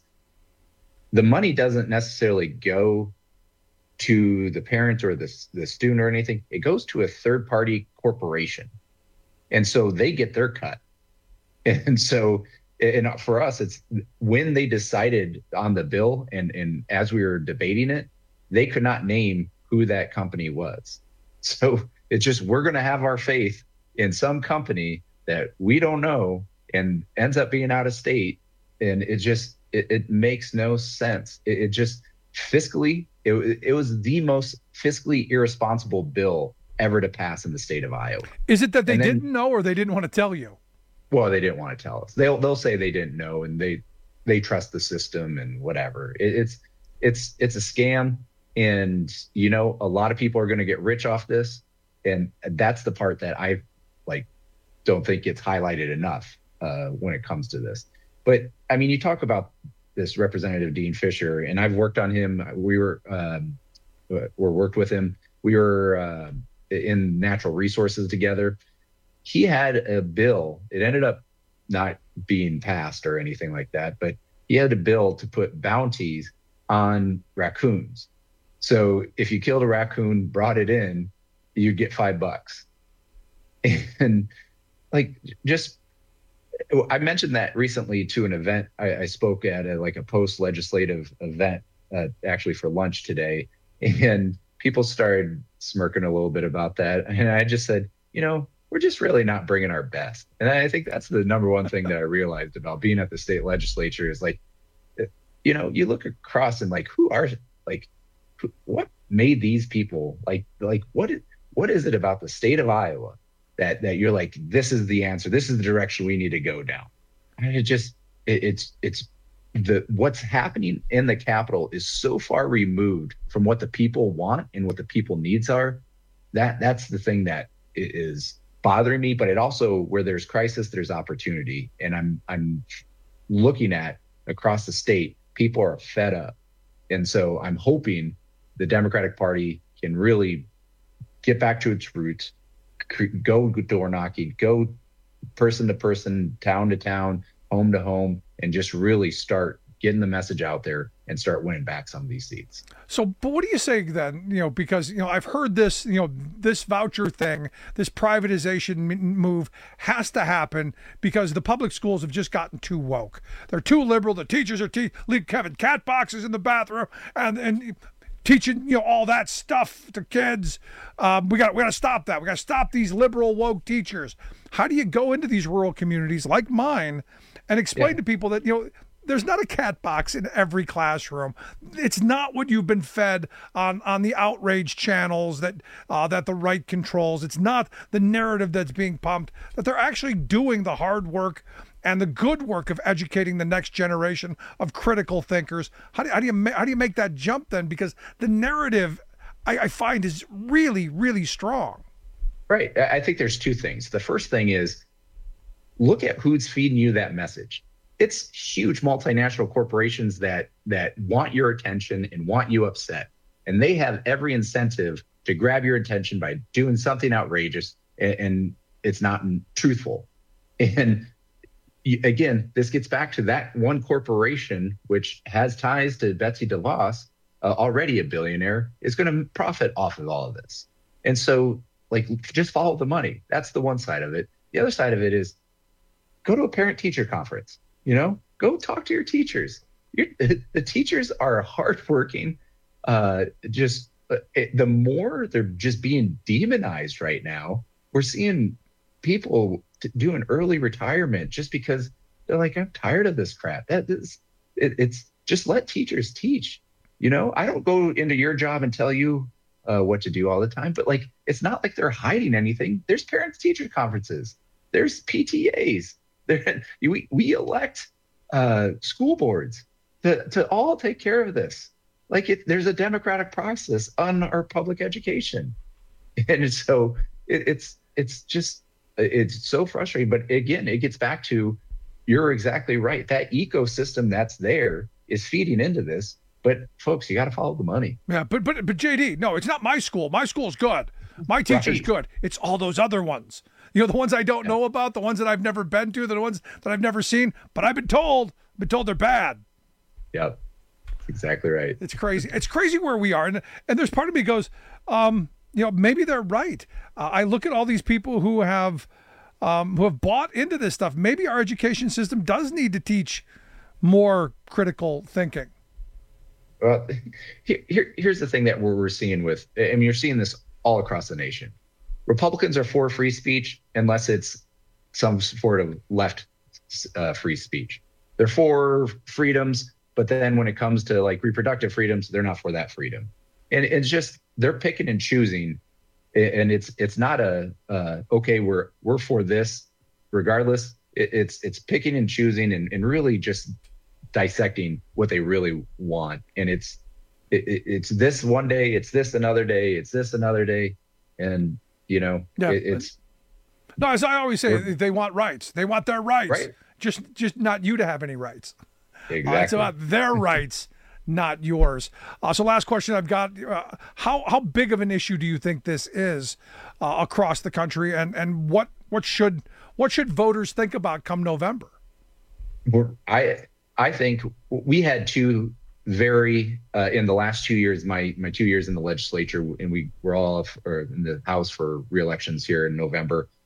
the money doesn't necessarily go to the parent or the, the student or anything. It goes to a third party corporation. And so they get their cut. And so, and for us, it's when they decided on the bill and, and as we were debating it, they could not name who that company was. So it's just, we're going to have our faith in some company that we don't know and ends up being out of state. And it just, it, it makes no sense. It, it just fiscally, It, it was the most fiscally irresponsible bill ever to pass in the state of Iowa. Is it that they then, didn't know or they didn't want to tell you? Well, they didn't want to tell us. They'll they'll say they didn't know and they they trust the system and whatever. It, it's it's it's a scam, and you know a lot of people are going to get rich off this, and that's the part that I like don't think gets highlighted enough uh, when it comes to this. But I mean, you talk about this Representative Dean Fisher, and I've worked on him. We were, um, were worked with him. We were uh, in natural resources together. He had a bill. It ended up not being passed or anything like that, but he had a bill to put bounties on raccoons. So if you killed a raccoon, brought it in, you'd get five bucks. And like, just, I mentioned that recently to an event. I, I spoke at a, like a post-legislative event, uh, actually for lunch today. And people started smirking a little bit about that. And I just said, you know, we're just really not bringing our best. And I think that's the number one thing that I realized about being at the state legislature is like, you know, you look across and like, who are, like, who, what made these people, like, like what is, what is it about the state of Iowa that, that you're like, this is the answer. This is the direction we need to go down. And it just, it, it's, it's the, what's happening in the Capitol is so far removed from what the people want and what the people needs are. That that's the thing that is bothering me, but it also, where there's crisis, there's opportunity. And I'm, I'm looking at across the state, people are fed up. And so I'm hoping the Democratic Party can really get back to its roots, go door knocking, go person to person, town to town, home to home, and just really start getting the message out there and start winning back some of these seats. So, but what do you say then? You know, because, you know, I've heard this, you know, this voucher thing, this privatization move has to happen because the public schools have just gotten too woke. They're too liberal. The teachers are te- leave Kevin cat boxes in the bathroom and and teaching, you know, all that stuff to kids. Um, we got we got to stop that. We got to stop these liberal woke teachers. How do you go into these rural communities like mine and explain yeah. to people that, you know, there's not a cat box in every classroom. It's not what you've been fed on, on the outrage channels that uh, that the right controls. It's not the narrative that's being pumped, that they're actually doing the hard work and the good work of educating the next generation of critical thinkers. How do, how do you how do you make that jump then? Because the narrative, I, I find, is really, really strong. Right. I think there's two things. The first thing is, look at who's feeding you that message. It's huge multinational corporations that that want your attention and want you upset. And they have every incentive to grab your attention by doing something outrageous, and, and it's not truthful. And again, this gets back to that one corporation, which has ties to Betsy DeVos, uh, already a billionaire, is going to profit off of all of this. And so, like, just follow the money. That's the one side of it. The other side of it is, go to a parent-teacher conference. You know, go talk to your teachers. You're, the teachers are hardworking. Uh, just it, the more they're just being demonized right now, we're seeing people t- doing early retirement just because they're like, I'm tired of this crap. That is, it, it's just let teachers teach. You know, I don't go into your job and tell you uh, what to do all the time, but like, it's not like they're hiding anything. There's parents-teacher conferences. There's P T As. There, we, we elect uh, school boards to, to all take care of this. Like, it, there's a democratic process on our public education. And so it, it's it's just, it's so frustrating. But again, it gets back to, you're exactly right. That ecosystem that's there is feeding into this. But folks, you got to follow the money. Yeah, but but but J D, no, it's not my school. My school's good. My teacher's Right. good. It's all those other ones. You know, the ones I don't know about, the ones that I've never been to, the ones that I've never seen. But I've been told, been told they're bad. Yep, exactly right. It's crazy. It's crazy where we are, and and there's part of me goes, um, you know, maybe they're right. Uh, I look at all these people who have um, who have bought into this stuff. Maybe our education system does need to teach more critical thinking. Well, here, here, here's the thing that we're, we're seeing with, I mean, you're seeing this all across the nation. Republicans are for free speech unless it's some sort of left uh, free speech. They're for freedoms, but then when it comes to like reproductive freedoms, they're not for that freedom. And it's just, they're picking and choosing. And it's it's not a, uh, okay, we're we're for this regardless. It, it's it's picking and choosing and, and really just dissecting what they really want. And it's it, it's this one day, it's this another day, it's this another day. And, you know, yeah. it, it's. No, as I always say, they want rights. They want their rights. Right. Just just not you to have any rights. Exactly. Uh, it's about their rights, not yours. Uh, so last question I've got, uh, how how big of an issue do you think this is uh, across the country, and, and what what should what should voters think about come November? I I think we had two very uh, in the last two years, my my two years in the legislature, and we were all or in the House for re-elections here in November.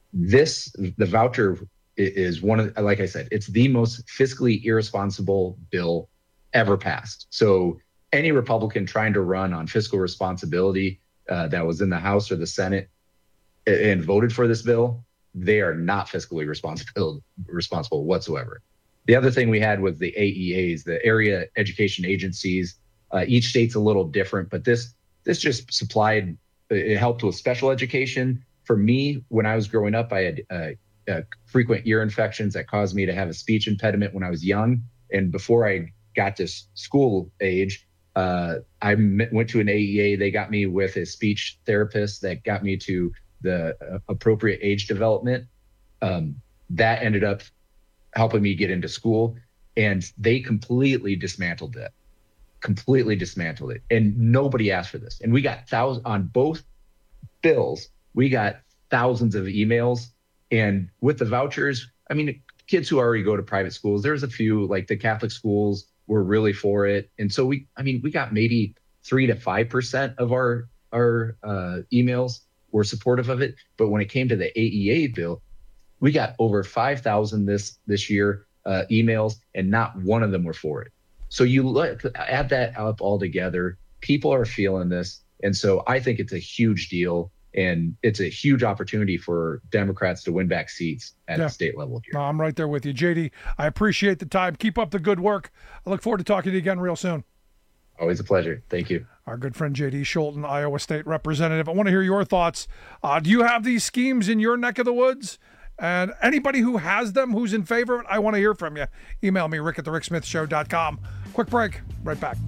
this, the voucher is one of, like I said, it's the most fiscally irresponsible bill ever passed. So any Republican trying to run on fiscal responsibility uh, that was in the House or the Senate and voted for this bill, they are not fiscally responsible responsible whatsoever. The other thing we had was the A E As, the area education agencies. Uh, each state's a little different, but this this just supplied, it helped with special education. For me, when I was growing up, I had uh, uh, frequent ear infections that caused me to have a speech impediment when I was young. And before I got to school age, uh, I m- went to an A E A. They got me with a speech therapist that got me to the uh, appropriate age development. Um, that ended up helping me get into school, and they completely dismantled it, completely dismantled it. And nobody asked for this. And we got thousands on both bills. We got thousands of emails. And with the vouchers, I mean, kids who already go to private schools, there's a few, like the Catholic schools were really for it. And so we, I mean, we got maybe three to five percent of our, our uh, emails were supportive of it. But when it came to the A E A bill, we got over five thousand this, this year uh, emails, and not one of them were for it. So you look, add that up all together, people are feeling this. And so I think it's a huge deal. And it's a huge opportunity for Democrats to win back seats at yeah. the state level here. No, I'm right there with you. J D, I appreciate the time. Keep up the good work. I look forward to talking to you again real soon. Always a pleasure. Thank you. Our good friend J D Scholten, Iowa State Representative. I want to hear your thoughts. Uh, do you have these schemes in your neck of the woods? And anybody who has them, who's in favor of it, I want to hear from you. Email me, rick at the rick smith show dot com. Quick break. Right back.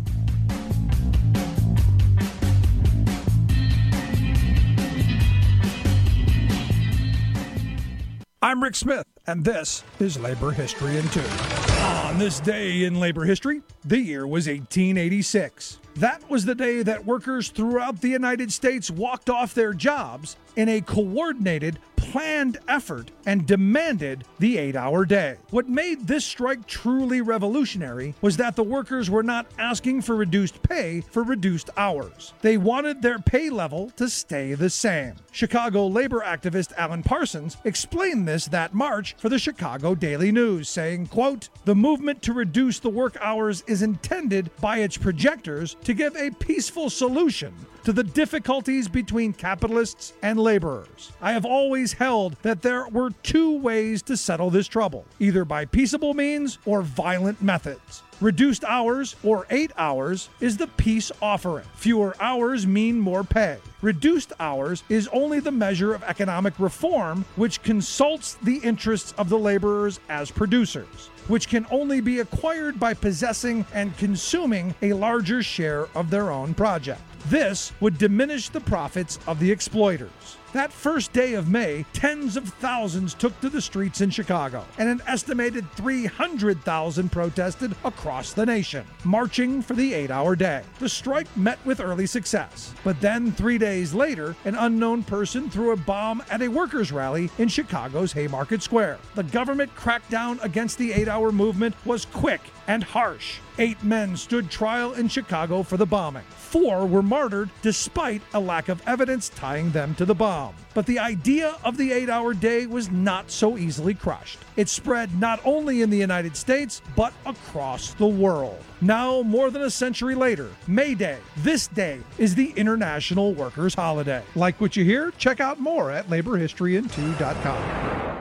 I'm Rick Smith, and this is Labor History in Two. On this day in labor history, the year was eighteen eighty-six. That was the day that workers throughout the United States walked off their jobs in a coordinated, planned effort and demanded the eight-hour day. What made this strike truly revolutionary was that the workers were not asking for reduced pay for reduced hours. They wanted their pay level to stay the same. Chicago labor activist Alan Parsons explained this that March for the Chicago Daily News, saying, quote, "The movement to reduce the work hours is intended by its projectors to give a peaceful solution to the difficulties between capitalists and laborers. I have always held that there were two ways to settle this trouble, either by peaceable means or violent methods. Reduced hours, or eight hours, is the peace offering. Fewer hours mean more pay. Reduced hours is only the measure of economic reform which consults the interests of the laborers as producers, which can only be acquired by possessing and consuming a larger share of their own project. This would diminish the profits of the exploiters." That first day of May, tens of thousands took to the streets in Chicago, and an estimated three hundred thousand protested across the nation, marching for the eight-hour day. The strike met with early success, but then three days later, an unknown person threw a bomb at a workers' rally in Chicago's Haymarket Square. The government crackdown against the eight-hour movement was quick and harsh. Eight men stood trial in Chicago for the bombing. Four were martyred despite a lack of evidence tying them to the bomb. But the idea of the eight-hour day was not so easily crushed. It spread not only in the United States, but across the world. Now, more than a century later, May Day, this day, is the International Workers' Holiday. Like what you hear? Check out more at labor history in two dot com.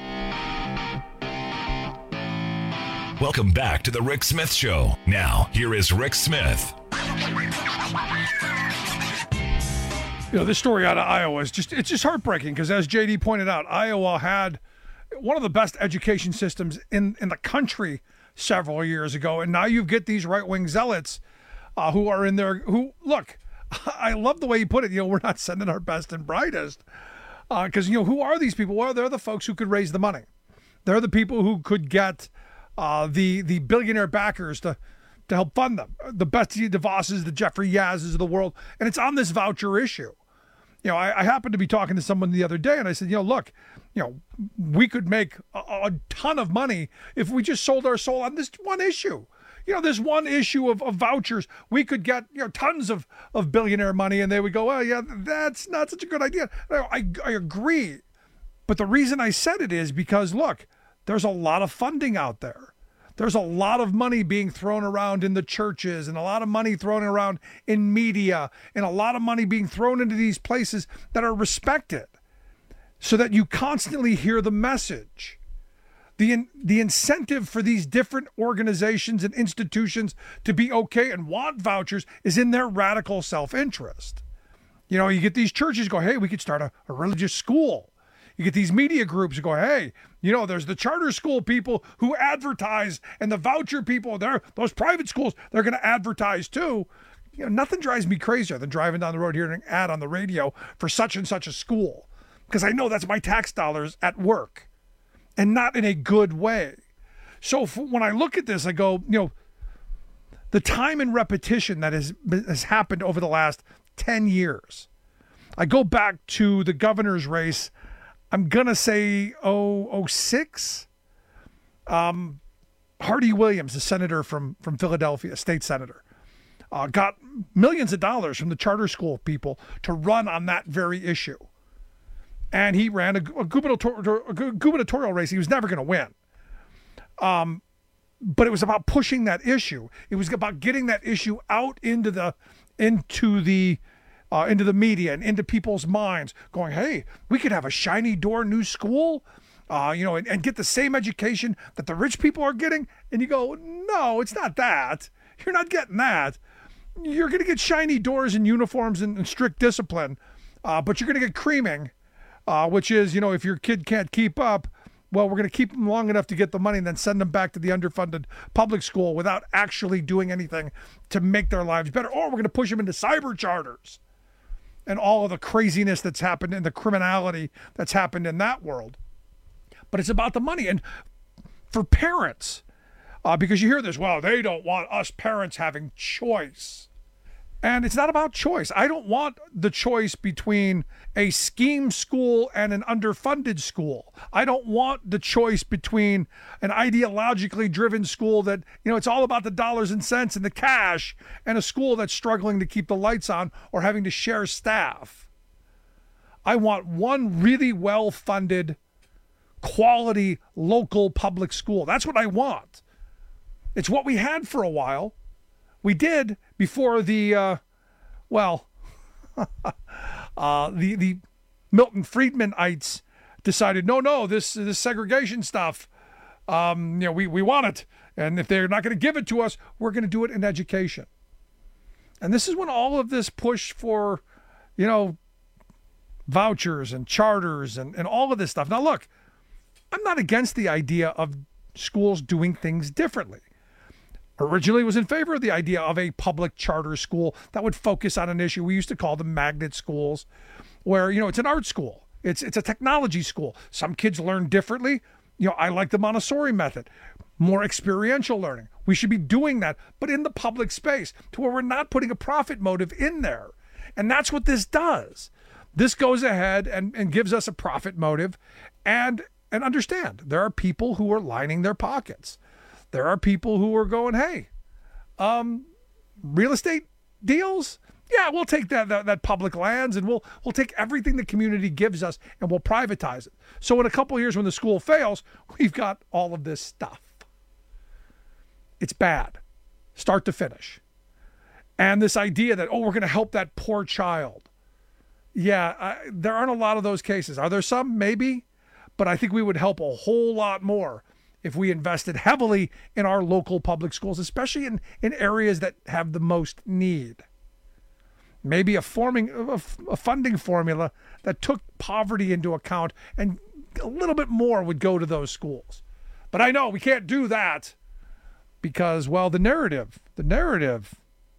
Welcome back to the Rick Smith Show. Now, here is Rick Smith. You know, this story out of Iowa is just, it's just heartbreaking because, as J D pointed out, Iowa had one of the best education systems in, in the country several years ago. And now you get these right-wing zealots uh, who are in there, who, look, I love the way you put it. You know, we're not sending our best and brightest because, uh, you know, who are these people? Well, they're the folks who could raise the money. They're the people who could get uh, the the billionaire backers to to help fund them. The Betsy DeVosses, the Jeffrey Yaz's of the world. And it's on this voucher issue. You know, I, I happened to be talking to someone the other day, and I said, you know, look, you know, we could make a, a ton of money if we just sold our soul on this one issue. You know, this one issue of, of vouchers, we could get, you know, tons of, of billionaire money, and they would go, well, yeah, that's not such a good idea. I, I agree. But the reason I said it is because, look, there's a lot of funding out there. There's a lot of money being thrown around in the churches and a lot of money thrown around in media and a lot of money being thrown into these places that are respected so that you constantly hear the message. The, the incentive for these different organizations and institutions to be okay and want vouchers is in their radical self-interest. You know, you get these churches go, hey, we could start a, a religious school. You get these media groups who go, hey, you know, there's the charter school people who advertise and the voucher people, they're, those private schools, they're going to advertise too. You know, nothing drives me crazier than driving down the road hearing an ad on the radio for such and such a school, because I know that's my tax dollars at work and not in a good way. So for, when I look at this, I go, you know, the time and repetition that has, has happened over the last ten years. I go back to the governor's race. I'm going to say oh oh six. Um, Hardy Williams, the senator from, from Philadelphia, state senator, uh, got millions of dollars from the charter school people to run on that very issue. And he ran a, a, gubernatorial, a gubernatorial race he was never going to win. Um, but it was about pushing that issue. It was about getting that issue out into the into the Uh, into the media and into people's minds, going, hey, we could have a shiny door new school, uh, you know, and, and get the same education that the rich people are getting. And you go, no, it's not that. You're not getting that. You're going to get shiny doors and uniforms and, and strict discipline, uh, but you're going to get creaming, uh, which is, you know, if your kid can't keep up, well, we're going to keep them long enough to get the money and then send them back to the underfunded public school without actually doing anything to make their lives better. Or we're going to push them into cyber charters and all of the craziness that's happened and the criminality that's happened in that world. But it's about the money. And for parents, uh, because you hear this, well, they don't want us parents having choice. And it's not about choice. I don't want the choice between a scheme school and an underfunded school. I don't want the choice between an ideologically driven school that, you know, it's all about the dollars and cents and the cash, and a school that's struggling to keep the lights on or having to share staff. I want one really well-funded, quality, local public school. That's what I want. It's what we had for a while. We did before the, uh, well, uh, the the Milton Friedmanites decided, no, no, this this segregation stuff, um, you know, we, we want it. And if they're not going to give it to us, we're going to do it in education. And this is when all of this push for, you know, vouchers and charters and, and all of this stuff. Now, look, I'm not against the idea of schools doing things differently. Originally was in favor of the idea of a public charter school that would focus on an issue. We used to call them magnet schools, where, you know, it's an art school. It's it's a technology school. Some kids learn differently. You know, I like the Montessori method, more experiential learning. We should be doing that, but in the public space to where we're not putting a profit motive in there. And that's what this does. This goes ahead and, and gives us a profit motive. And, and understand, there are people who are lining their pockets. There are people who are going, hey, um, real estate deals? Yeah, we'll take that, that that public lands and we'll we'll take everything the community gives us and we'll privatize it. So in a couple of years when the school fails, we've got all of this stuff. It's bad, start to finish. And this idea that, oh, we're going to help that poor child. Yeah, I, there aren't a lot of those cases. Are there some? Maybe. But I think we would help a whole lot more if we invested heavily in our local public schools, especially in, in areas that have the most need. Maybe a forming a, a funding formula that took poverty into account, and a little bit more would go to those schools. But I know we can't do that because, well, the narrative, the narrative,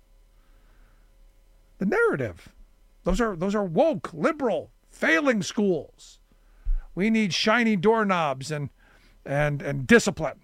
the narrative, those are those are woke, liberal, failing schools. We need shiny doorknobs and and and discipline.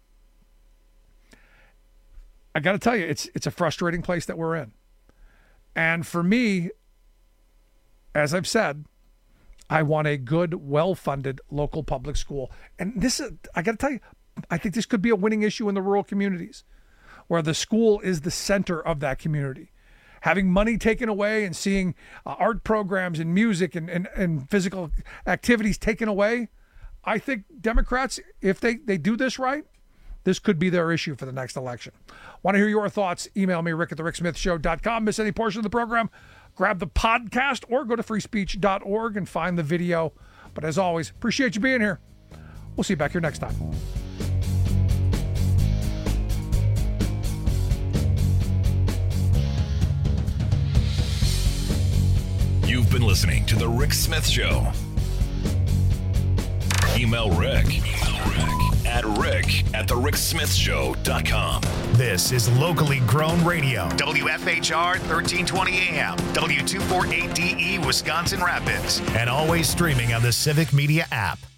I got to tell you, it's it's a frustrating place that we're in. And for me, as I've said, I want a good, well-funded local public school. And this is, I got to tell you, I think this could be a winning issue in the rural communities where the school is the center of that community. having money taken away and seeing uh, art programs and music and, and, and physical activities taken away, I think Democrats, if they, they do this right, this could be their issue for the next election. Want to hear your thoughts? Email me, rick at the rick smith show dot com. Miss any portion of the program? Grab the podcast or go to free speech dot org and find the video. But as always, appreciate you being here. We'll see you back here next time. You've been listening to The Rick Smith Show. Email Rick, Email Rick at rick at the rick smith show dot com. This is locally grown radio. W F H R thirteen twenty A M, W two forty-eight D E, Wisconsin Rapids. And always streaming on the Civic Media app.